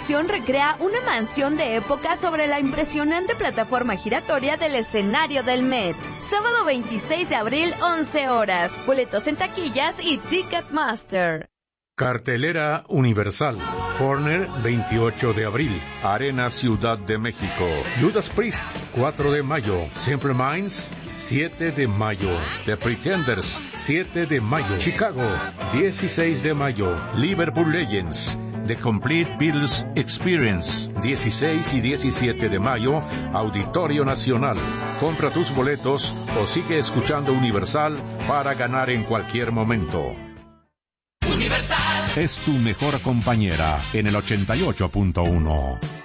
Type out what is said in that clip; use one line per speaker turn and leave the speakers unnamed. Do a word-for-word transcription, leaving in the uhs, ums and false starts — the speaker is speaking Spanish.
exposición recrea una mansión de época sobre la impresionante plataforma giratoria del escenario del Met. Sábado veintiséis de abril, once horas. Boletos en taquillas y Ticketmaster.
Cartelera Universal. Corner, veintiocho de abril. Arena Ciudad de México. Judas Priest, cuatro de mayo. Simple Minds, siete de mayo. The Pretenders, siete de mayo. Chicago, dieciséis de mayo. Liverpool Legends, The Complete Beatles Experience, dieciséis y diecisiete de mayo. Auditorio Nacional. Compra tus boletos o sigue escuchando Universal para ganar en cualquier momento.
Universal
es tu mejor compañera en el ochenta y ocho punto uno.